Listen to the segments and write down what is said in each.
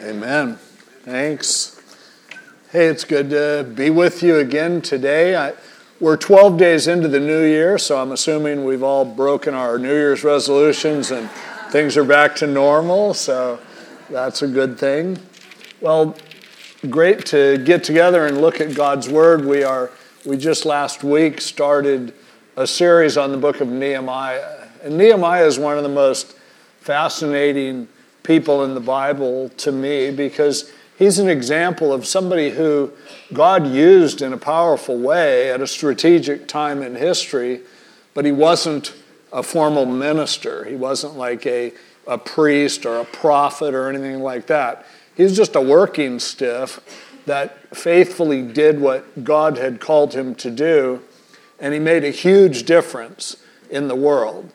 Amen. Thanks. Hey, it's good to be with you again today. We're 12 days into the new year, so I'm assuming we've all broken our New Year's resolutions and things are back to normal, so that's a good thing. Well, great to get together and look at God's Word. We just last week started a series on the book of Nehemiah. And Nehemiah is one of the most fascinating people in the Bible to me because he's an example of somebody who God used in a powerful way at a strategic time in history, but he wasn't a formal minister. He wasn't like a priest or a prophet or anything like that. He's just a working stiff that faithfully did what God had called him to do, and he made a huge difference in the world.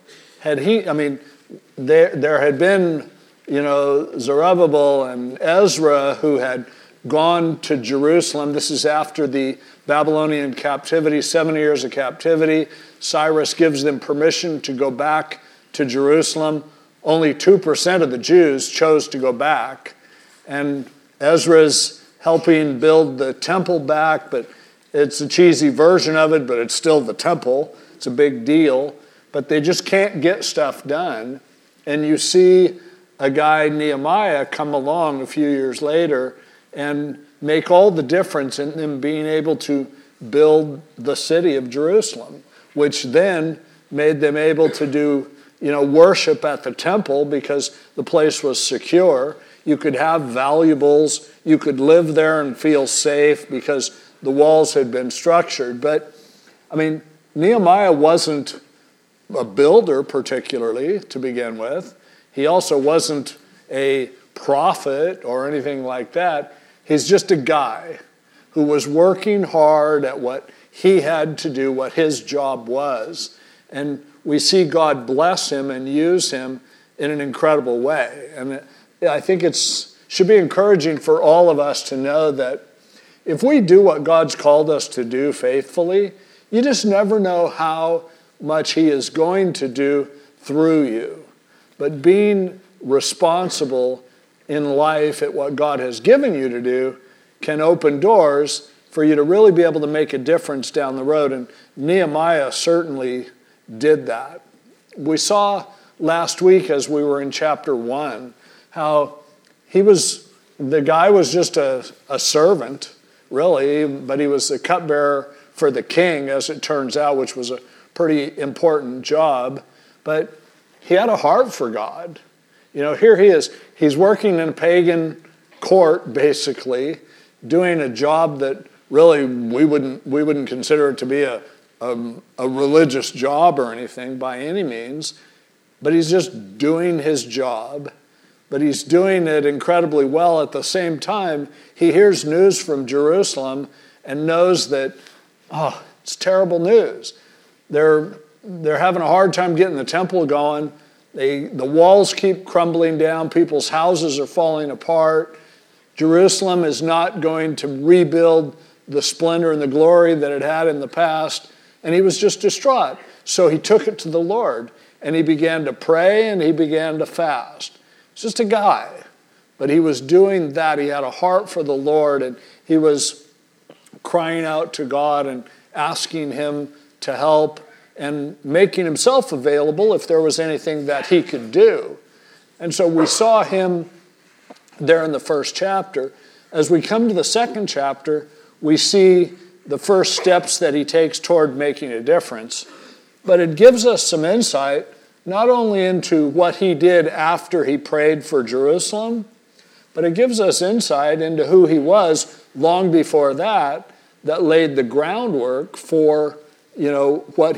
There had been Zerubbabel and Ezra who had gone to Jerusalem. This is after the Babylonian captivity, 70 years of captivity. Cyrus gives them permission to go back to Jerusalem. Only 2% of the Jews chose to go back. And Ezra's helping build the temple back, but it's a cheesy version of it, but it's still the temple. It's a big deal. But they just can't get stuff done. And you see a guy, Nehemiah, come along a few years later and make all the difference in them being able to build the city of Jerusalem, which then made them able to do, worship at the temple because the place was secure. You could have valuables. You could live there and feel safe because the walls had been structured. But, Nehemiah wasn't a builder particularly to begin with. He also wasn't a prophet or anything like that. He's just a guy who was working hard at what he had to do, what his job was. And we see God bless him and use him in an incredible way. And I think it should be encouraging for all of us to know that if we do what God's called us to do faithfully, you just never know how much he is going to do through you. But being responsible in life at what God has given you to do can open doors for you to really be able to make a difference down the road. And Nehemiah certainly did that. We saw last week as we were in chapter 1 how the guy was just a servant, really, but he was the cupbearer for the king, as it turns out, which was a pretty important job. But he had a heart for God. Here he is. He's working in a pagan court, basically, doing a job that really we wouldn't consider it to be a religious job or anything by any means. But he's just doing his job. But he's doing it incredibly well. At the same time, he hears news from Jerusalem and knows that, it's terrible news. They're having a hard time getting the temple going. The walls keep crumbling down. People's houses are falling apart. Jerusalem is not going to rebuild the splendor and the glory that it had in the past. And he was just distraught. So he took it to the Lord. And he began to pray and he began to fast. He's just a guy. But he was doing that. He had a heart for the Lord. And he was crying out to God and asking him to help and making himself available if there was anything that he could do. And so we saw him there in the first chapter. As we come to the second chapter, we see the first steps that he takes toward making a difference. But it gives us some insight not only into what he did after he prayed for Jerusalem, but it gives us insight into who he was long before that laid the groundwork for what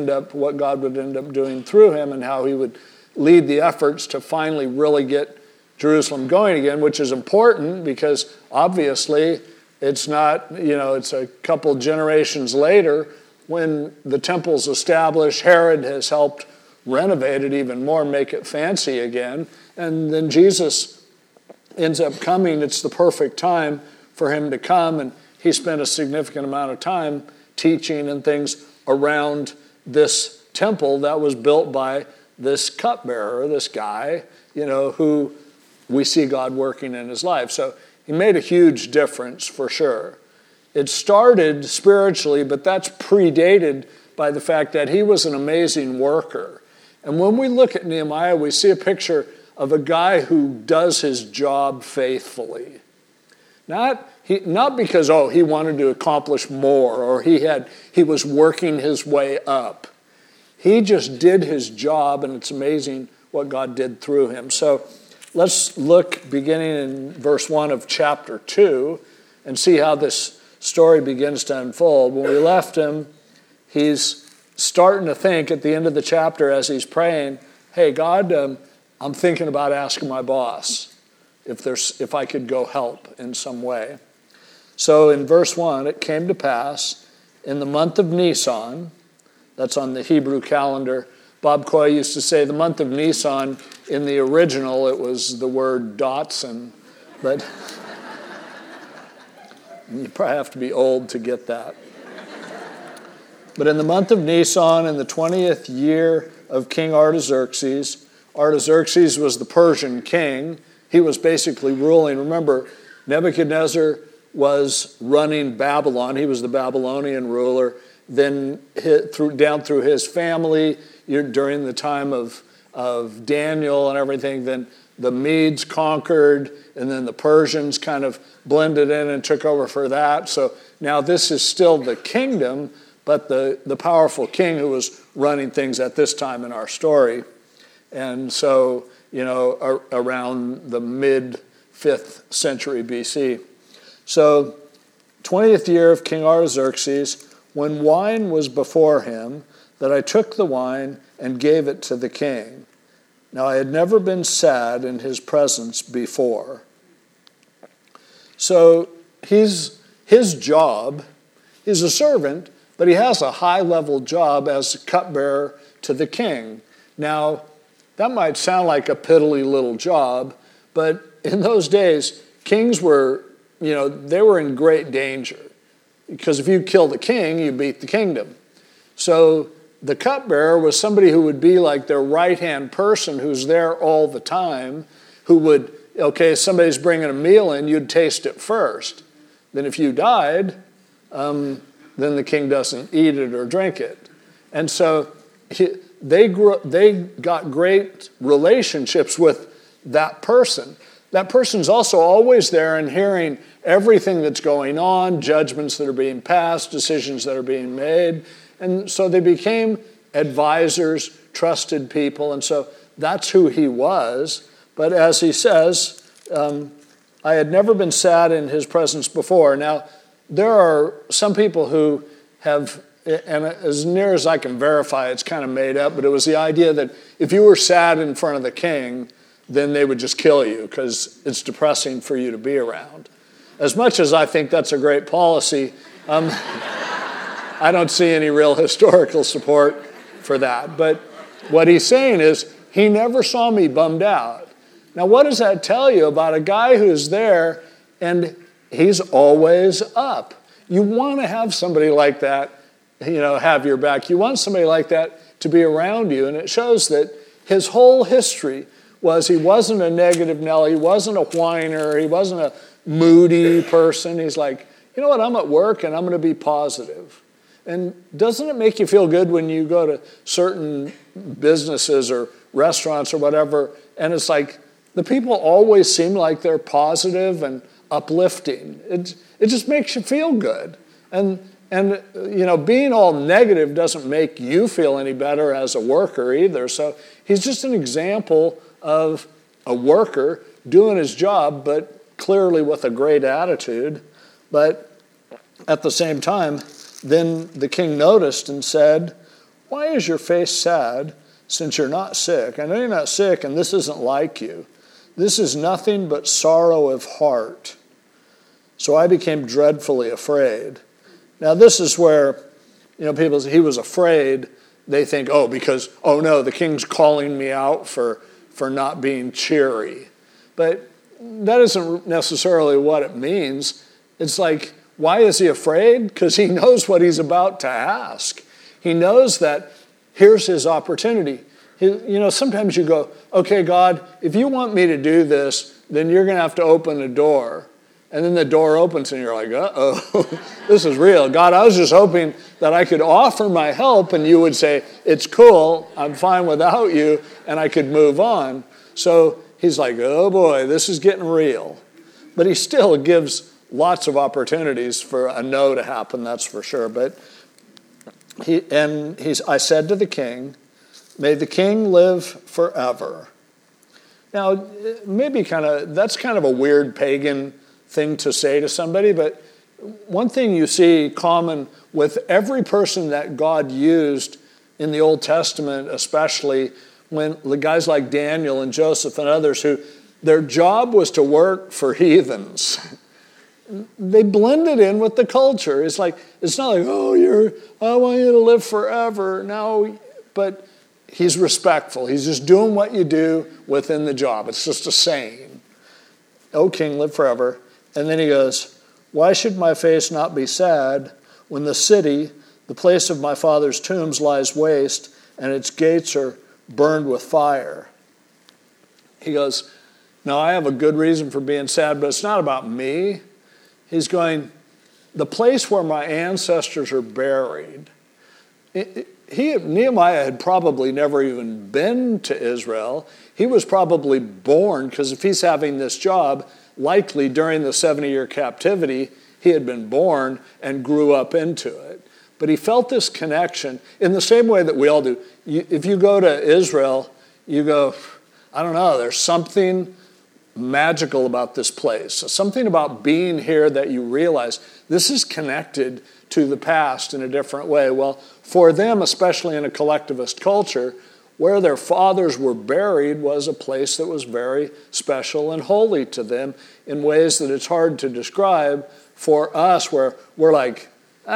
God would end up doing through him and how he would lead the efforts to finally really get Jerusalem going again, which is important because obviously it's not, it's a couple generations later when the temple's established. Herod has helped renovate it even more, make it fancy again. And then Jesus ends up coming. It's the perfect time for him to come, and he spent a significant amount of time teaching and things around this temple that was built by this cupbearer, this guy, who we see God working in his life. So he made a huge difference for sure. It started spiritually, but that's predated by the fact that he was an amazing worker. And when we look at Nehemiah, we see a picture of a guy who does his job faithfully. Not because, he wanted to accomplish more or he was working his way up. He just did his job, and it's amazing what God did through him. So let's look beginning in verse 1 of chapter 2 and see how this story begins to unfold. When we left him, he's starting to think at the end of the chapter as he's praying, hey, God, I'm thinking about asking my boss if I could go help in some way. So in verse 1, it came to pass in the month of Nisan, that's on the Hebrew calendar. Bob Coy used to say the month of Nisan, in the original, it was the word Dotson, but you probably have to be old to get that. But in the month of Nisan, in the 20th year of King Artaxerxes, Artaxerxes was the Persian king. He was basically ruling. Remember, Nebuchadnezzar was running Babylon. He was the Babylonian ruler. Then down through his family, during the time of Daniel and everything, then the Medes conquered, and then the Persians kind of blended in and took over for that. So now this is still the kingdom, but the powerful king who was running things at this time in our story. And so, around the mid-5th century BC. So, 20th year of King Artaxerxes, when wine was before him, that I took the wine and gave it to the king. Now I had never been sad in his presence before. So his job, he's a servant, but he has a high-level job as cupbearer to the king. Now, that might sound like a piddly little job, but in those days, kings were, they were in great danger. Because if you kill the king, you beat the kingdom. So the cupbearer was somebody who would be like their right-hand person who's there all the time, who would, if somebody's bringing a meal in, you'd taste it first. Then if you died, then the king doesn't eat it or drink it. And so they got great relationships with that person. That person's also always there and hearing everything that's going on, judgments that are being passed, decisions that are being made. And so they became advisors, trusted people, and so that's who he was. But as he says, I had never been sad in his presence before. Now, there are some people who have, and as near as I can verify, it's kind of made up, but it was the idea that if you were sad in front of the king, then they would just kill you because it's depressing for you to be around. As much as I think that's a great policy, I don't see any real historical support for that. But what he's saying is, he never saw me bummed out. Now, what does that tell you about a guy who's there and he's always up? You want to have somebody like that, have your back. You want somebody like that to be around you. And it shows that his whole history was he wasn't a negative Nelly, he wasn't a whiner, he wasn't a moody person. He's like, you know what, I'm at work and I'm going to be positive. And doesn't it make you feel good when you go to certain businesses or restaurants or whatever, and it's like the people always seem like they're positive and uplifting. It just makes you feel good. And being all negative doesn't make you feel any better as a worker either. So he's just an example of a worker doing his job, but clearly with a great attitude. But at the same time, then the king noticed and said, why is your face sad since you're not sick? I know you're not sick and this isn't like you. This is nothing but sorrow of heart. So I became dreadfully afraid. Now this is where, people say he was afraid. They think, because the king's calling me out for not being cheery. But that isn't necessarily what it means. It's like, why is he afraid? Because he knows what he's about to ask. He knows that here's his opportunity. Sometimes you go, okay, God, if you want me to do this, then you're going to have to open a door. And then the door opens and you're like, uh-oh, this is real. God, I was just hoping that I could offer my help and you would say, it's cool, I'm fine without you, and I could move on. So he's like, oh boy, this is getting real. But he still gives lots of opportunities for a no to happen, that's for sure. But I said to the king, may the king live forever. Now, maybe that's kind of a weird pagan thing to say to somebody, but one thing you see common with every person that God used in the Old Testament, especially when the guys like Daniel and Joseph and others who their job was to work for heathens. They blended in with the culture. It's not like, I want you to live forever. No, but he's respectful. He's just doing what you do within the job. It's just a saying. O king, live forever. And then he goes, why should my face not be sad when the city, the place of my father's tombs, lies waste and its gates are burned with fire? He goes, now I have a good reason for being sad, but it's not about me. He's going, the place where my ancestors are buried, Nehemiah had probably never even been to Israel. He was probably born, because if he's having this job, likely during the 70-year captivity, he had been born and grew up into it. But he felt this connection in the same way that we all do. If you go to Israel, you go, I don't know, there's something magical about this place. Something about being here that you realize this is connected to the past in a different way. Well, for them, especially in a collectivist culture, where their fathers were buried was a place that was very special and holy to them in ways that it's hard to describe for us, where we're like,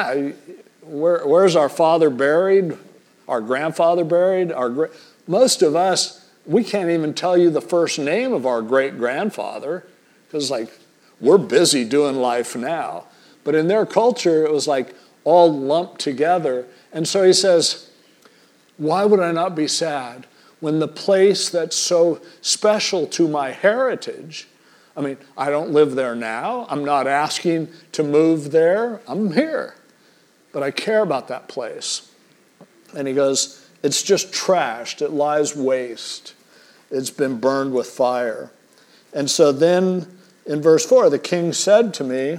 where's our father buried? Our grandfather buried? Most of us, we can't even tell you the first name of our great-grandfather because, we're busy doing life now. But in their culture, it was all lumped together. And so he says, why would I not be sad when the place that's so special to my heritage, I don't live there now. I'm not asking to move there. I'm here. But I care about that place. And he goes, it's just trashed. It lies waste. It's been burned with fire. And so then in verse 4, the king said to me,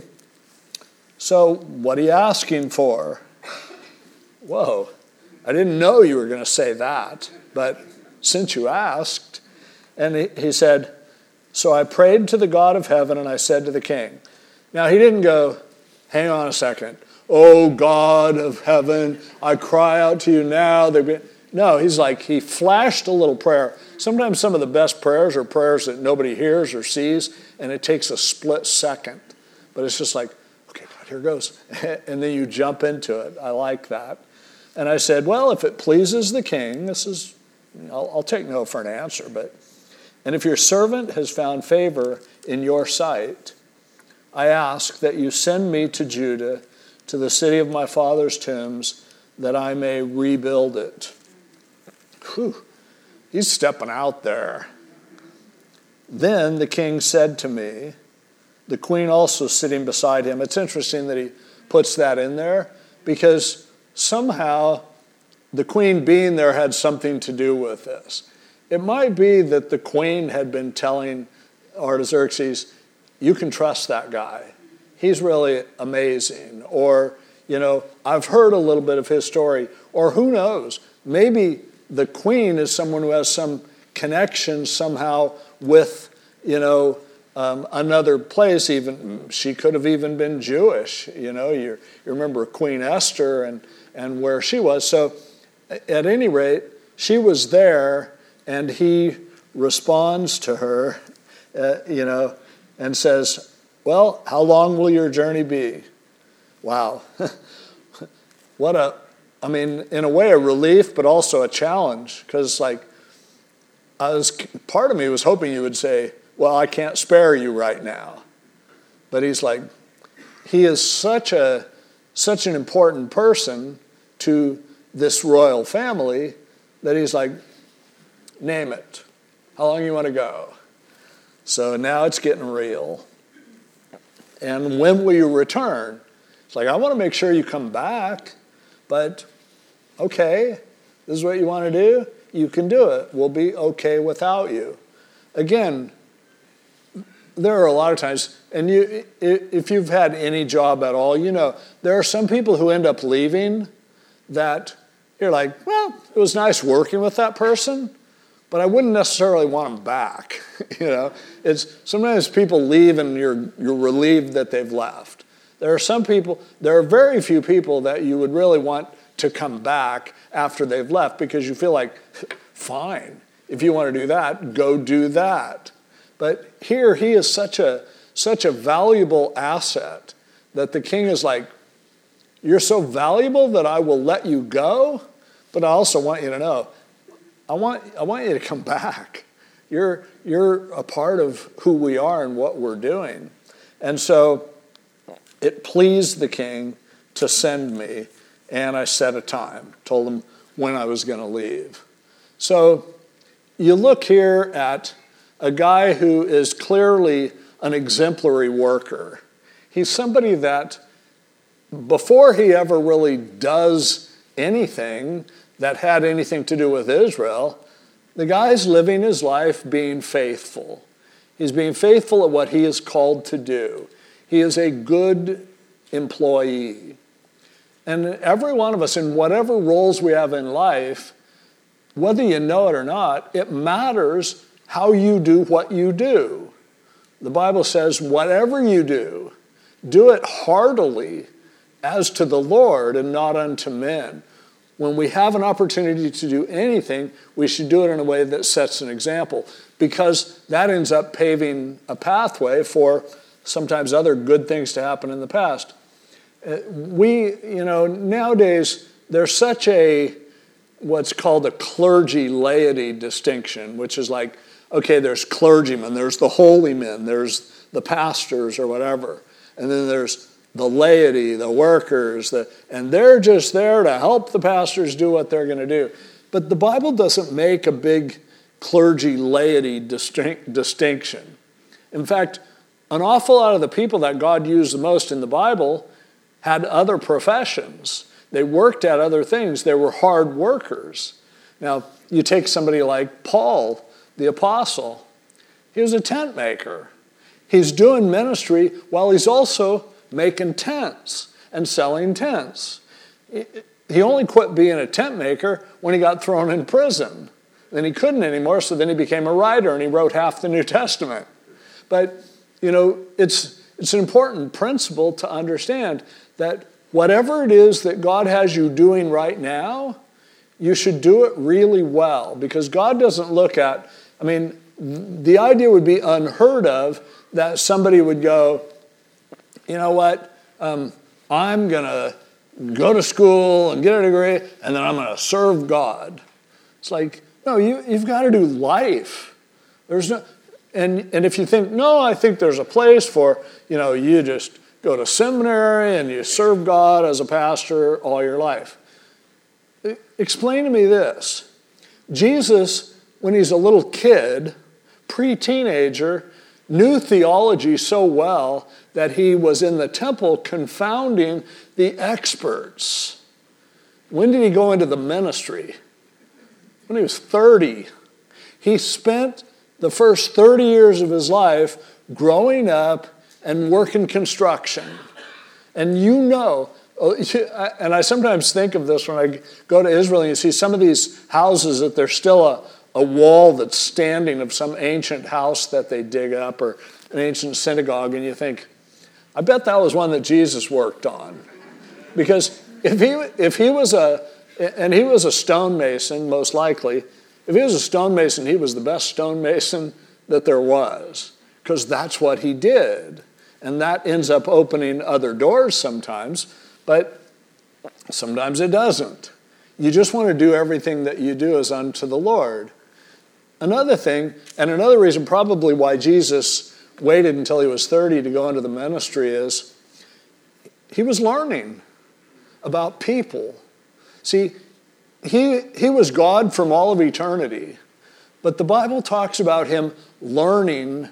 so what are you asking for? Whoa, I didn't know you were going to say that, but since you asked. And he said, so I prayed to the God of heaven and I said to the king. Now he didn't go, hang on a second. Oh, God of heaven, I cry out to you now. No, he flashed a little prayer. Sometimes some of the best prayers are prayers that nobody hears or sees, and it takes a split second. But it's just okay, God, here goes. And then you jump into it. I like that. And I said, well, if it pleases the king, I'll take no for an answer. And if your servant has found favor in your sight, I ask that you send me to Judah, to the city of my father's tombs, that I may rebuild it. Whew. He's stepping out there. Then the king said to me, the queen also sitting beside him. It's interesting that he puts that in there because somehow the queen being there had something to do with this. It might be that the queen had been telling Artaxerxes, you can trust that guy. He's really amazing. Or, I've heard a little bit of his story. Or who knows, maybe the queen is someone who has some connection somehow with, another place. Even she could have even been Jewish. You remember Queen Esther and where she was. So at any rate, she was there, and he responds to her, and says, well, how long will your journey be? Wow. In a way, a relief, but also a challenge. Because, part of me was hoping you would say, well, I can't spare you right now. But he is such an important person to this royal family that he's name it. How long you want to go? So now it's getting real. And when will you return? It's like, I want to make sure you come back, but okay, this is what you want to do? You can do it. We'll be okay without you. Again, there are a lot of times, and if you've had any job at all, you know, there are some people who end up leaving that you're like, well, it was nice working with that person, but I wouldn't necessarily want them back. You know, it's sometimes people leave and you're relieved that they've left. There are very few people that you would really want to come back after they've left because you feel like, fine, if you want to do that, go do that. But here he is such a valuable asset that the king is like, you're so valuable that I will let you go, but I also want you to know, I want you to come back. You're a part of who we are and what we're doing. And so it pleased the king to send me, and I set a time, told him when I was going to leave. So you look here at a guy who is clearly an exemplary worker. He's somebody that before he ever really does anything that had anything to do with Israel, the guy's living his life being faithful. He's being faithful at what he is called to do. He is a good employee. And every one of us, in whatever roles we have in life, whether you know it or not, it matters how you do what you do. The Bible says, whatever you do it heartily as to the Lord and not unto men. When we have an opportunity to do anything, we should do it in a way that sets an example, because that ends up paving a pathway for sometimes other good things to happen in the past. Nowadays, there's such what's called a clergy-laity distinction, which is like, okay, there's clergymen, there's the holy men, there's the pastors or whatever, and then there's the laity, the workers, and they're just there to help the pastors do what they're going to do. But the Bible doesn't make a big clergy-laity distinction. In fact, an awful lot of the people that God used the most in the Bible had other professions. They worked at other things. They were hard workers. Now, you take somebody like Paul, the apostle. He was a tent maker. He's doing ministry while he's also making tents and selling tents. He only quit being a tent maker when he got thrown in prison. Then he couldn't anymore, so then he became a writer and he wrote half the New Testament. But, it's an important principle to understand that whatever it is that God has you doing right now, you should do it really well, because God doesn't look at, the idea would be unheard of that somebody would go, you know what, I'm going to go to school and get a degree, and then I'm going to serve God. It's like, no, you've got to do life. There's no, and if you think, no, I think there's a place for, you just go to seminary and you serve God as a pastor all your life. Explain to me this. Jesus, when he's a little kid, pre-teenager, knew theology so well that he was in the temple confounding the experts. When did he go into the ministry? When he was 30. He spent the first 30 years of his life growing up and working construction. And and I sometimes think of this when I go to Israel and you see some of these houses that there's still a wall that's standing of some ancient house that they dig up, or an ancient synagogue, and you think, I bet that was one that Jesus worked on. Because if he was a stonemason, most likely, if he was a stonemason, he was the best stonemason that there was, because that's what he did. And that ends up opening other doors sometimes, but sometimes it doesn't. You just want to do everything that you do as unto the Lord. Another thing, and another reason probably why Jesus waited until he was 30 to go into the ministry, is he was learning about people. See, he was God from all of eternity, but the Bible talks about him learning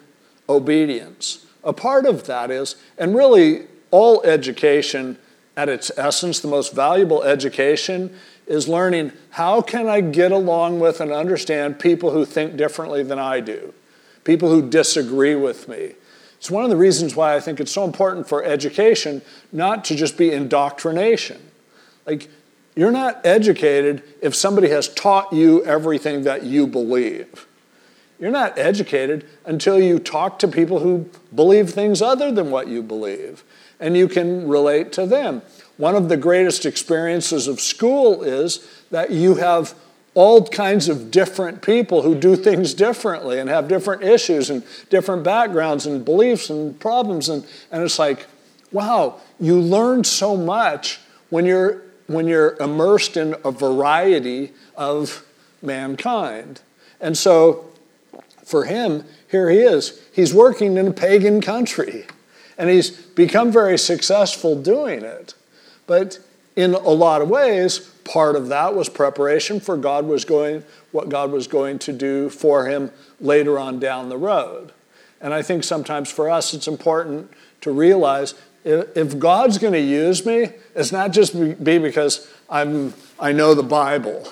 obedience. A part of that is, and really all education at its essence, the most valuable education is learning how can I get along with and understand people who think differently than I do, people who disagree with me. It's one of the reasons why I think it's so important for education not to just be indoctrination. Like, you're not educated if somebody has taught you everything that you believe. You're not educated until you talk to people who believe things other than what you believe, and you can relate to them. One of the greatest experiences of school is that you have all kinds of different people who do things differently and have different issues and different backgrounds and beliefs and problems. And it's like, wow, you learn so much when you're immersed in a variety of mankind. And so for him, here he is. He's working in a pagan country, and he's become very successful doing it. But in a lot of ways, part of that was preparation for what God was going to do for him later on down the road. And I think sometimes for us, it's important to realize if God's going to use me, it's not just be because I know the Bible.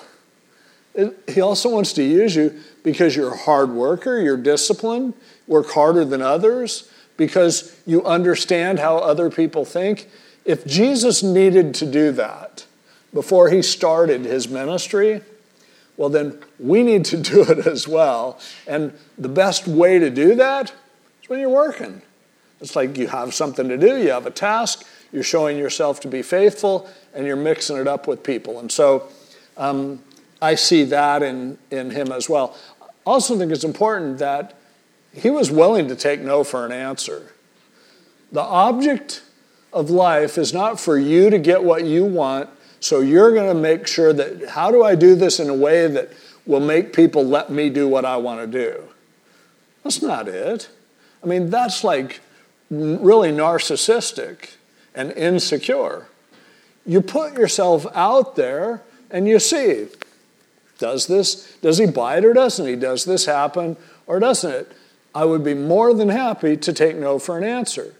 He also wants to use you because you're a hard worker, you're disciplined, work harder than others, because you understand how other people think. If Jesus needed to do that before he started his ministry, well, then we need to do it as well. And the best way to do that is when you're working. It's like you have something to do, you have a task, you're showing yourself to be faithful, and you're mixing it up with people. And so I see that in him as well. I also think it's important that he was willing to take no for an answer. The object of life is not for you to get what you want, so you're going to make sure that, how do I do this in a way that will make people let me do what I want to do? That's not it. I mean, that's like really narcissistic and insecure. You put yourself out there and you see, does he buy it or doesn't he? Does this happen or doesn't it? I would be more than happy to take no for an answer.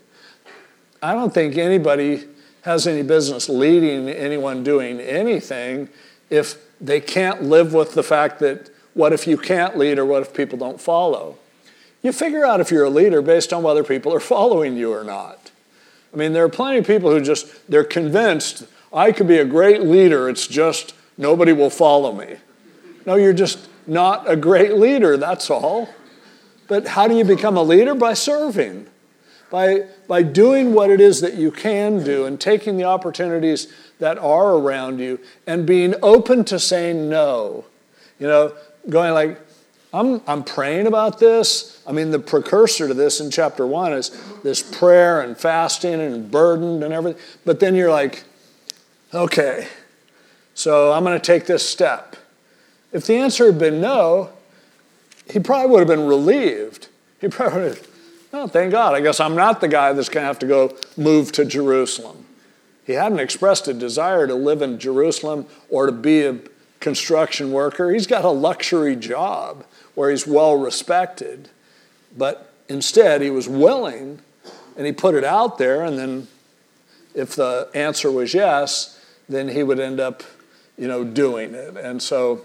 I don't think anybody has any business leading anyone doing anything if they can't live with the fact that what if you can't lead or what if people don't follow? You figure out if you're a leader based on whether people are following you or not. I mean, there are plenty of people who they're convinced, I could be a great leader, it's just nobody will follow me. No, you're just not a great leader, that's all. But how do you become a leader? By serving. By doing what it is that you can do and taking the opportunities that are around you and being open to saying no. You know, going like, I'm praying about this. I mean, the precursor to this in chapter 1 is this prayer and fasting and burdened and everything. But then you're like, okay, so I'm going to take this step. If the answer had been no, he probably would have been relieved. He probably would have, oh, thank God, I guess I'm not the guy that's going to have to go move to Jerusalem. He hadn't expressed a desire to live in Jerusalem or to be a construction worker. He's got a luxury job where he's well respected. But instead, he was willing, and he put it out there, and then if the answer was yes, then he would end up, doing it. And so,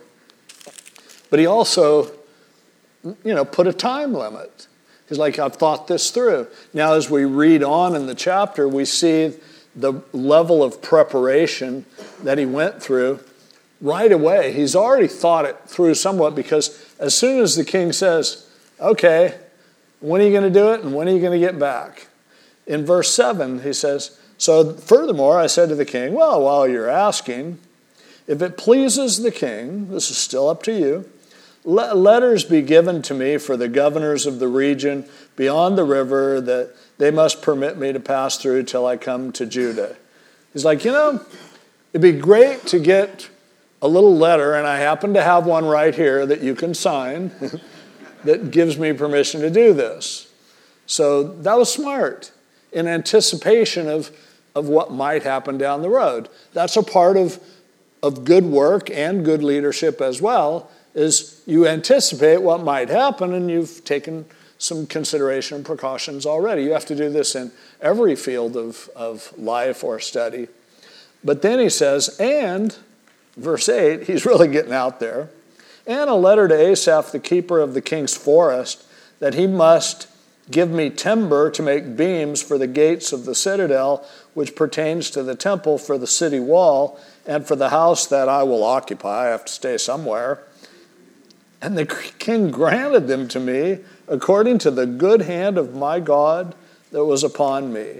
but he also, put a time limit. He's like, I've thought this through. Now, as we read on in the chapter, we see the level of preparation that he went through right away. He's already thought it through somewhat, because as soon as the king says, okay, when are you going to do it and when are you going to get back? In verse 7, he says, so furthermore, I said to the king, well, while you're asking, if it pleases the king, this is still up to you, let letters be given to me for the governors of the region beyond the river that they must permit me to pass through till I come to Judah. He's like, it'd be great to get a little letter, and I happen to have one right here that you can sign that gives me permission to do this. So that was smart, in anticipation of what might happen down the road. That's a part of good work and good leadership as well, is you anticipate what might happen, and you've taken some consideration and precautions already. You have to do this in every field of life or study. But then he says, and, verse 8, he's really getting out there, and a letter to Asaph, the keeper of the king's forest, that he must give me timber to make beams for the gates of the citadel, which pertains to the temple, for the city wall, and for the house that I will occupy. I have to stay somewhere. And the king granted them to me according to the good hand of my God that was upon me.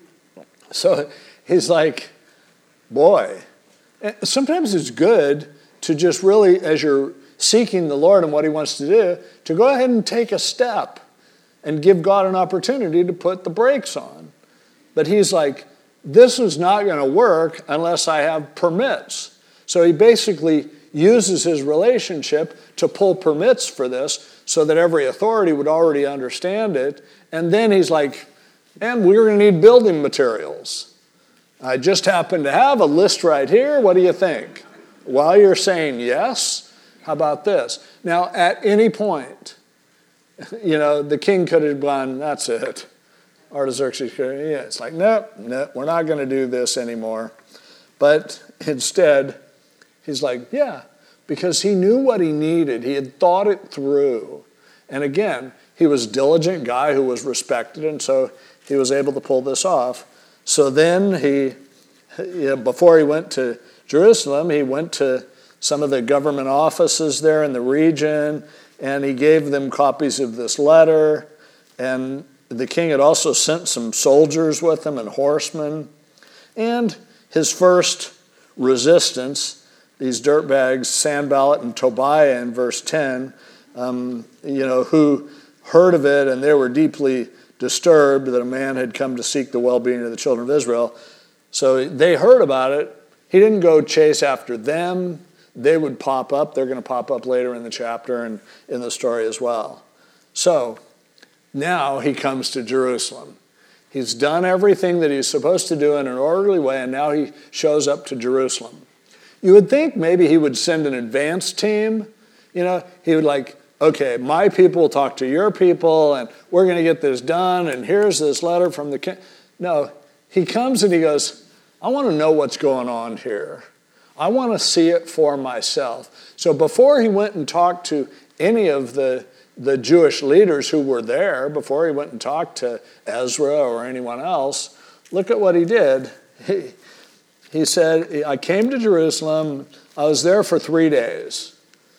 So he's like, boy, sometimes it's good to just really, as you're seeking the Lord and what he wants to do, to go ahead and take a step and give God an opportunity to put the brakes on. But he's like, this is not going to work unless I have permits. So he basically uses his relationship to pull permits for this so that every authority would already understand it. And then he's like, and we're going to need building materials. I just happen to have a list right here. What do you think? While you're saying yes, how about this? Now, at any point, the king could have gone, that's it. Artaxerxes could have, it's like, nope, we're not going to do this anymore. But instead, he's like, yeah, because he knew what he needed. He had thought it through. And again, he was a diligent guy who was respected, and so he was able to pull this off. So then before he went to Jerusalem, he went to some of the government offices there in the region, and he gave them copies of this letter. And the king had also sent some soldiers with him and horsemen. And his first resistance, these dirtbags, Sanballat and Tobiah in verse 10, who heard of it, and they were deeply disturbed that a man had come to seek the well-being of the children of Israel. So they heard about it. He didn't go chase after them. They would pop up. They're going to pop up later in the chapter and in the story as well. So now he comes to Jerusalem. He's done everything that he's supposed to do in an orderly way, and now he shows up to Jerusalem. You would think maybe he would send an advance team. He would okay, my people will talk to your people, and we're going to get this done, and here's this letter from the king. No, he comes and he goes, I want to know what's going on here. I want to see it for myself. So before he went and talked to any of the Jewish leaders who were there, before he went and talked to Ezra or anyone else, look at what he did. He said, I came to Jerusalem. I was there for 3 days.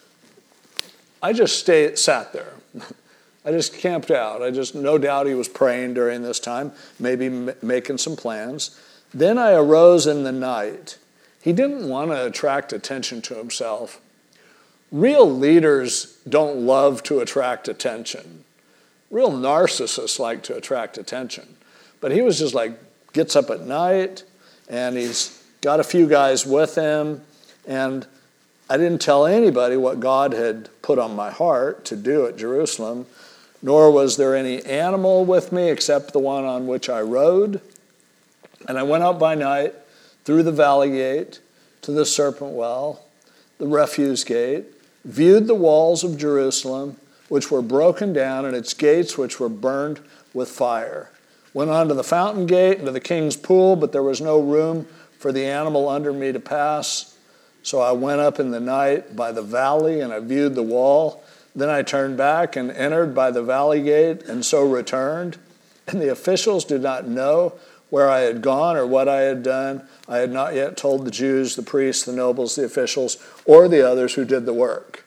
I just sat there. I just camped out. No doubt he was praying during this time, maybe making some plans. Then I arose in the night. He didn't want to attract attention to himself. Real leaders don't love to attract attention. Real narcissists like to attract attention. But he was just gets up at night, and he's got a few guys with him, and I didn't tell anybody what God had put on my heart to do at Jerusalem, nor was there any animal with me except the one on which I rode. And I went out by night through the valley gate to the serpent well, the refuse gate, viewed the walls of Jerusalem, which were broken down, and its gates, which were burned with fire. Went on to the fountain gate and to the king's pool, but there was no room for the animal under me to pass. So I went up in the night by the valley, and I viewed the wall. Then I turned back and entered by the valley gate, and so returned. And the officials did not know where I had gone or what I had done. I had not yet told the Jews, the priests, the nobles, the officials, or the others who did the work.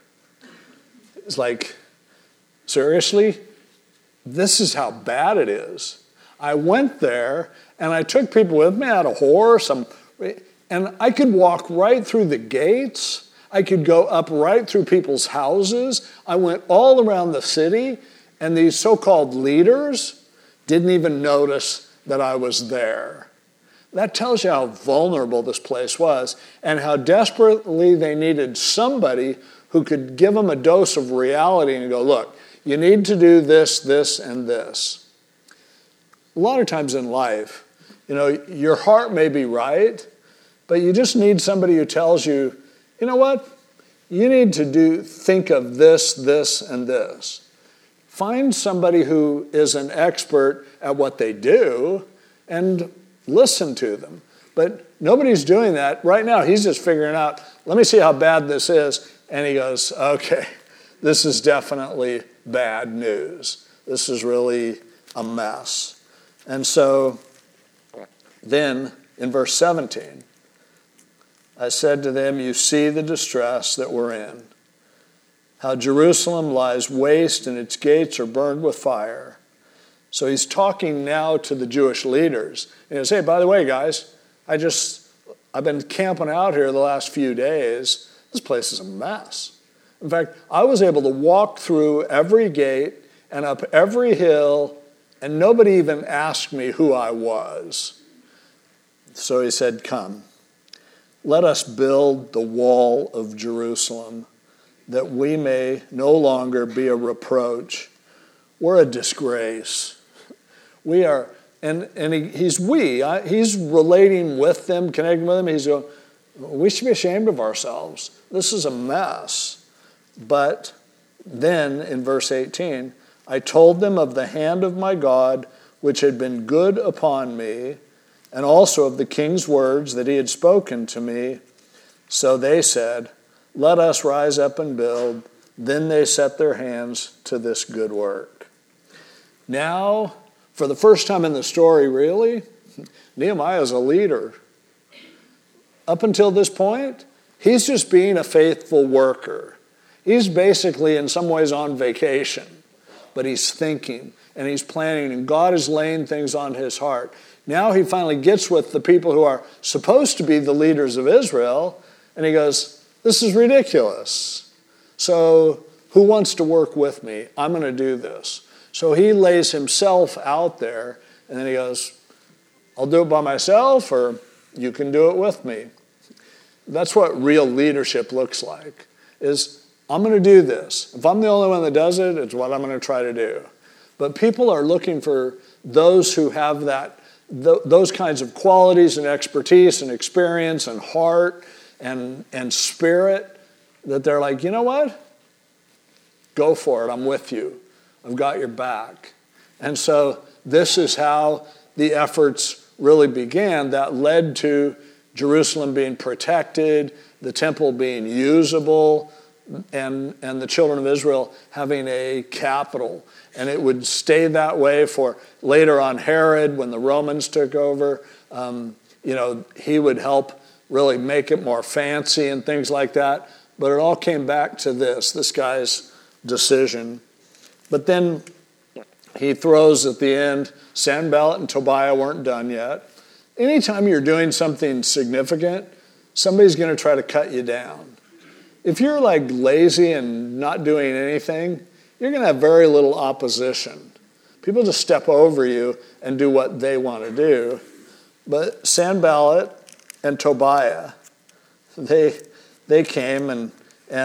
It's like, seriously? This is how bad it is. I went there, and I took people with me. I had a horse, and I could walk right through the gates. I could go up right through people's houses. I went all around the city, and these so-called leaders didn't even notice that I was there. That tells you how vulnerable this place was and how desperately they needed somebody who could give them a dose of reality and go, look, you need to do this, this, and this. A lot of times in life, your heart may be right, but you just need somebody who tells you, you know what? You need to think of this, this, and this. find somebody who is an expert at what they do and listen to them. But nobody's doing that. Right now, he's just figuring out, let me see how bad this is. And he goes, okay, this is definitely bad news. This is really a mess. And so then in verse 17, I said to them, you see the distress that we're in, how Jerusalem lies waste and its gates are burned with fire. So he's talking now to the Jewish leaders. And he goes, hey, by the way, guys, I've been camping out here the last few days. This place is a mess. In fact, I was able to walk through every gate and up every hill, and nobody even asked me who I was. So he said, come, let us build the wall of Jerusalem, that we may no longer be a reproach. We're a disgrace. We are, he's relating with them, connecting with them. He's going, we should be ashamed of ourselves. This is a mess. But then in verse 18, I told them of the hand of my God, which had been good upon me, and also of the king's words that he had spoken to me. So they said, let us rise up and build. Then they set their hands to this good work. Now, for the first time in the story, really, Nehemiah is a leader. Up until this point, he's just being a faithful worker. He's basically, in some ways, on vacation. But he's thinking and he's planning, and God is laying things on his heart. Now he finally gets with the people who are supposed to be the leaders of Israel, and he goes, this is ridiculous. So who wants to work with me? I'm going to do this. So he lays himself out there, and then he goes, I'll do it by myself, or you can do it with me. That's what real leadership looks like, is I'm going to do this. If I'm the only one that does it, it's what I'm going to try to do. But people are looking for those who have those kinds of qualities and expertise and experience and heart and spirit, that they're like, you know what? Go for it. I'm with you. I've got your back. And so this is how the efforts really began that led to Jerusalem being protected, the temple being usable, and the children of Israel having a capital. And it would stay that way for later on Herod, when the Romans took over. He would help really make it more fancy and things like that. But it all came back to this guy's decision. But then he throws at the end, Sanballat and Tobiah weren't done yet. Anytime you're doing something significant, somebody's going to try to cut you down. If you're like lazy and not doing anything, you're going to have very little opposition. People just step over you and do what they want to do. But Sanballat and Tobiah, they came and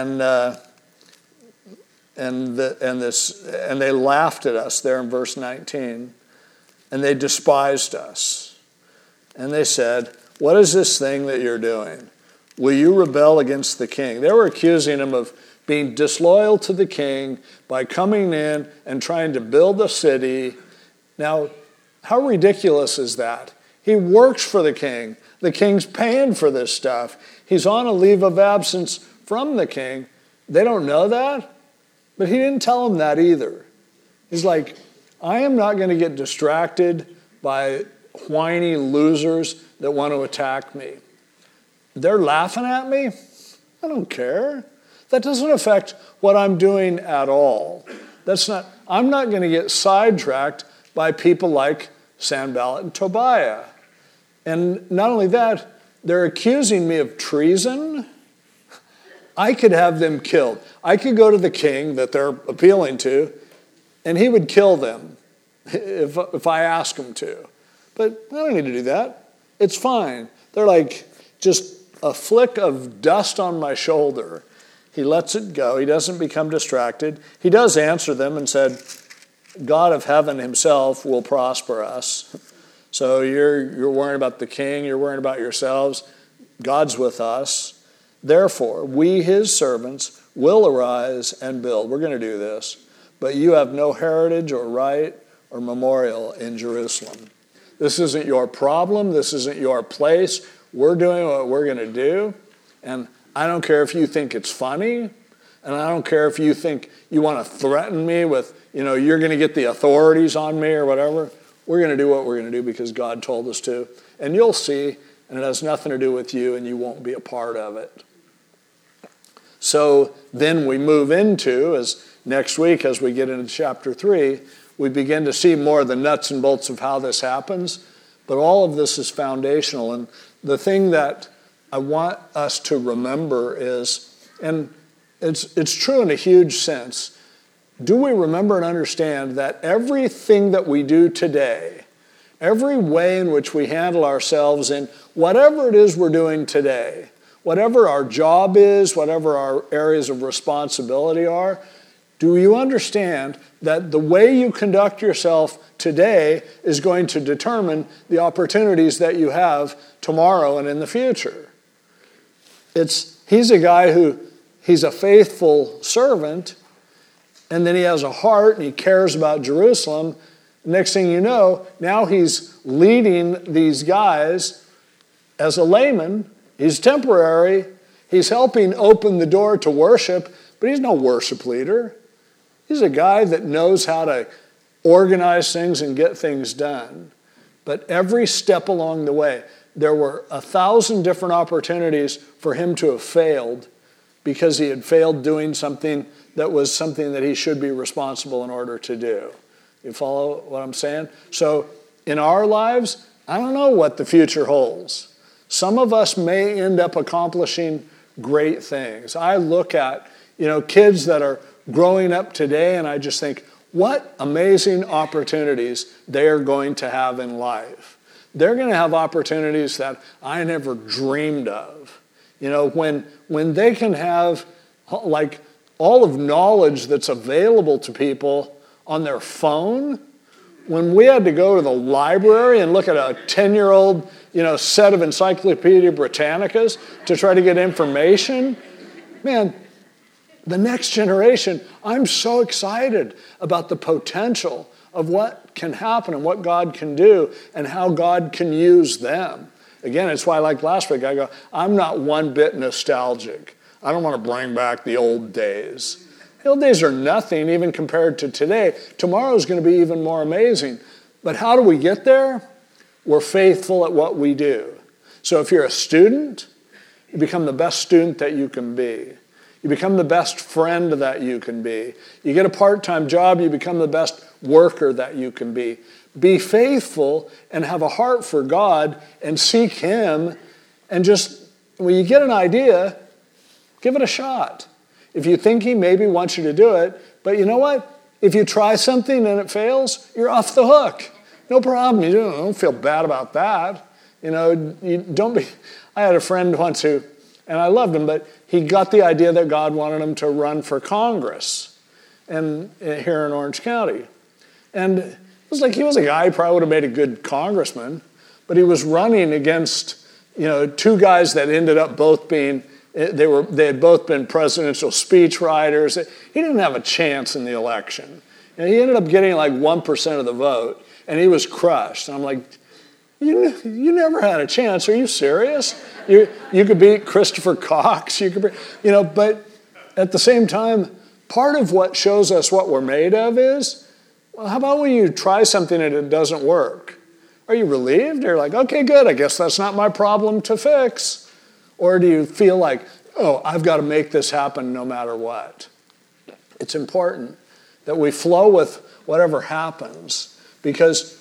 they laughed at us there in verse 19, and they despised us. And they said, what is this thing that you're doing? Will you rebel against the king? They were accusing him of being disloyal to the king by coming in and trying to build a city. Now, how ridiculous is that? He works for the king. The king's paying for this stuff. He's on a leave of absence from the king. They don't know that, but he didn't tell them that either. He's like, I am not going to get distracted by whiny losers that want to attack me. They're laughing at me. I don't care. That doesn't affect what I'm doing at all. I'm not going to get sidetracked by people like Sanballat and Tobiah. And not only that, they're accusing me of treason. I could have them killed. I could go to the king that they're appealing to, and he would kill them if I ask him to. But I don't need to do that. It's fine. They're like just a flick of dust on my shoulder. He lets it go. He doesn't become distracted. He does answer them and said, God of heaven himself will prosper us. So you're worrying about the king. You're worrying about yourselves. God's with us. Therefore, we, his servants, will arise and build. We're going to do this. but you have no heritage or right or memorial in Jerusalem. This isn't your problem. This isn't your place. We're doing what we're going to do. And I don't care if you think it's funny. And I don't care if you think you want to threaten me with, you're going to get the authorities on me or whatever. We're going to do what we're going to do because God told us to. And you'll see, and it has nothing to do with you, and you won't be a part of it. So then we move into, as next week, as we get into chapter 3, we begin to see more of the nuts and bolts of how this happens. But all of this is foundational. And the thing that I want us to remember is, and it's true in a huge sense, do we remember and understand that everything that we do today, every way in which we handle ourselves in whatever it is we're doing today, whatever our job is, whatever our areas of responsibility are, do you understand that the way you conduct yourself today is going to determine the opportunities that you have tomorrow and in the future? He's a guy who, he's a faithful servant, and then he has a heart and he cares about Jerusalem. Next thing you know, now he's leading these guys as a layman. He's temporary. He's helping open the door to worship, but he's no worship leader. He's a guy that knows how to organize things and get things done. But every step along the way, there were 1,000 different opportunities for him to have failed because he had failed doing something that he should be responsible in order to do. You follow what I'm saying? So in our lives, I don't know what the future holds. Some of us may end up accomplishing great things. I look at, kids that are growing up today, and I just think, what amazing opportunities they are going to have in life. They're going to have opportunities that I never dreamed of. When they can have like all of knowledge that's available to people on their phone. When we had to go to the library and look at a 10-year-old, set of Encyclopedia Britannicas to try to get information, man, the next generation, I'm so excited about the potential of what can happen and what God can do and how God can use them. Again, it's why, like last week, I go, I'm not one bit nostalgic. I don't want to bring back the old days. The old days are nothing even compared to today. Tomorrow is going to be even more amazing. But how do we get there? We're faithful at what we do. So if you're a student, you become the best student that you can be. You become the best friend that you can be. You get a part-time job, you become the best worker that you can be. Be faithful and have a heart for God and seek Him. And just, when you get an idea, give it a shot. If you think He maybe wants you to do it, but you know what? If you try something and it fails, you're off the hook. No problem. You don't feel bad about that. You don't be. I had a friend once who, and I loved him, but he got the idea that God wanted him to run for Congress here in Orange County. And it was like he was a guy who probably would have made a good congressman, but he was running against, two guys that ended up both being, they had both been presidential speech writers. He didn't have a chance in the election. He ended up getting like 1% of the vote, and he was crushed. And I'm like, you never had a chance. Are you serious? You could beat Christopher Cox. But at the same time, part of what shows us what we're made of is, well, how about when you try something and it doesn't work? Are you relieved? You're like, okay, good. I guess that's not my problem to fix. Or do you feel like, oh, I've got to make this happen no matter what? It's important that we flow with whatever happens, because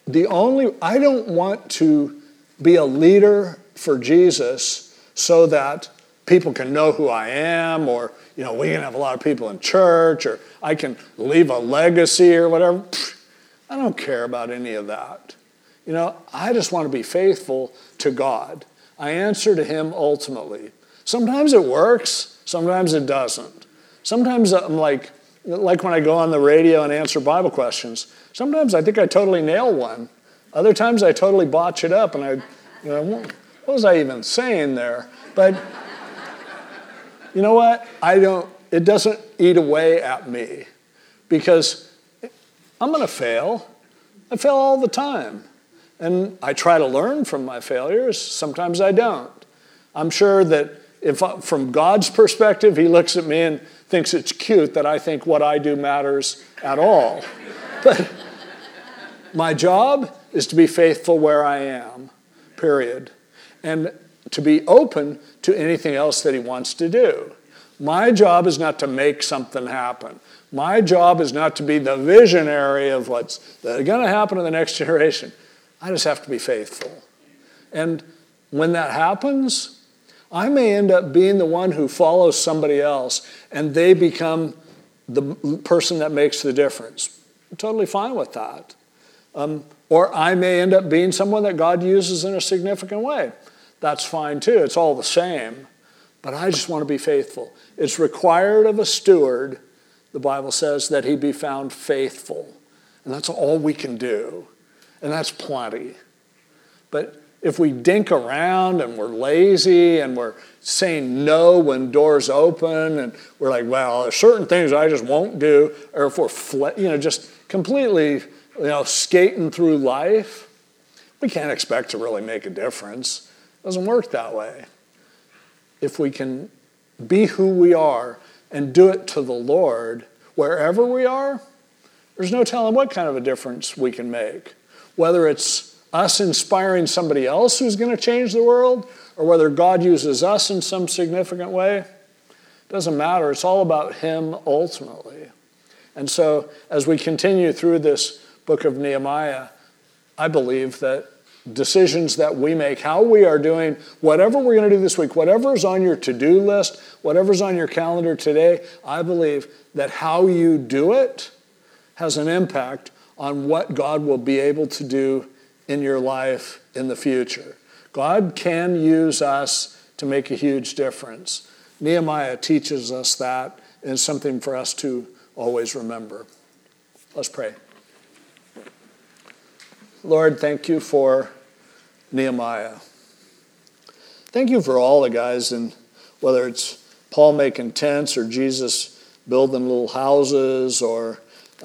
I don't want to be a leader for Jesus so that people can know who I am, or, we can have a lot of people in church, or I can leave a legacy or whatever. I don't care about any of that. I just want to be faithful to God. I answer to Him ultimately. Sometimes it works, sometimes it doesn't. Sometimes I'm like when I go on the radio and answer Bible questions, sometimes I think I totally nail one. Other times I totally botch it up, and what was I even saying there? But you know what? It doesn't eat away at me. because I'm going to fail. I fail all the time. And I try to learn from my failures. Sometimes I don't. I'm sure that from God's perspective, he looks at me and thinks it's cute that I think what I do matters at all. But my job is to be faithful where I am, period. And to be open to anything else that he wants to do. My job is not to make something happen. My job is not to be the visionary of what's going to happen in the next generation. I just have to be faithful. And when that happens, I may end up being the one who follows somebody else and they become the person that makes the difference. I'm totally fine with that. Or I may end up being someone that God uses in a significant way. That's fine too. It's all the same. But I just want to be faithful. It's required of a steward, the Bible says, that he be found faithful. And that's all we can do. And that's plenty. But if we dink around and we're lazy and we're saying no when doors open and we're like, well, there's certain things I just won't do, or if we're just completely skating through life, we can't expect to really make a difference. It doesn't work that way. If we can be who we are and do it to the Lord, wherever we are, there's no telling what kind of a difference we can make. Whether it's us inspiring somebody else who's going to change the world, or whether God uses us in some significant way, it doesn't matter. It's all about him ultimately. And so as we continue through this book of Nehemiah, I believe that decisions that we make, how we are doing, whatever we're going to do this week, whatever's on your to-do list, whatever's on your calendar today, I believe that how you do it has an impact on what God will be able to do in your life in the future. God can use us to make a huge difference. Nehemiah teaches us that, and it's something for us to always remember. Let's pray. Lord, thank you for Nehemiah. Thank you for all the guys, and whether it's Paul making tents or Jesus building little houses or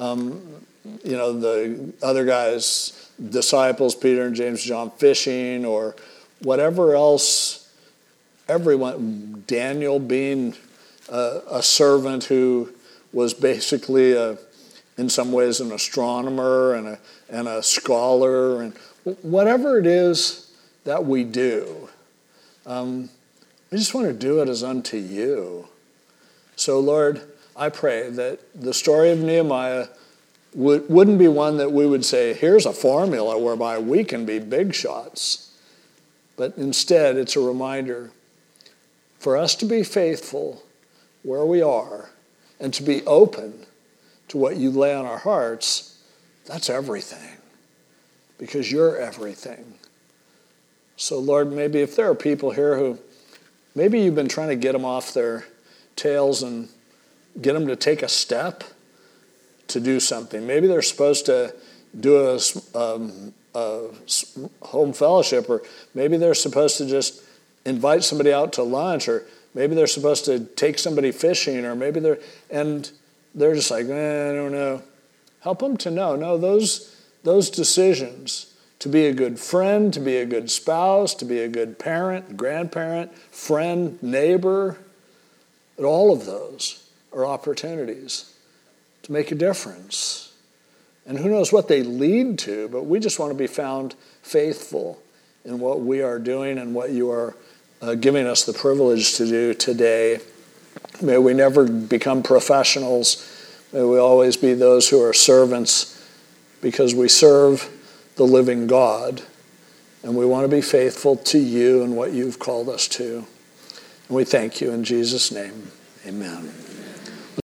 the other guys, disciples, Peter and James, John fishing or whatever else, everyone, Daniel being a servant who was basically in some ways an astronomer and a scholar, and whatever it is that we do, I just want to do it as unto you. So Lord, I pray that the story of Nehemiah wouldn't be one that we would say, here's a formula whereby we can be big shots. But instead, it's a reminder for us to be faithful where we are and to be open to what you lay on our hearts. That's everything, because you're everything. So Lord, maybe if there are people here who, maybe you've been trying to get them off their tails and get them to take a step to do something. Maybe they're supposed to do a home fellowship, or maybe they're supposed to just invite somebody out to lunch, or maybe they're supposed to take somebody fishing, or maybe they're just like, I don't know. Help them to know. No, those decisions to be a good friend, to be a good spouse, to be a good parent, grandparent, friend, neighbor, all of those are opportunities to make a difference. And who knows what they lead to, but we just want to be found faithful in what we are doing and what you are giving us the privilege to do today. May we never become professionals. May we always be those who are servants, because we serve the living God, and we want to be faithful to you and what you've called us to. And we thank you in Jesus' name. Amen.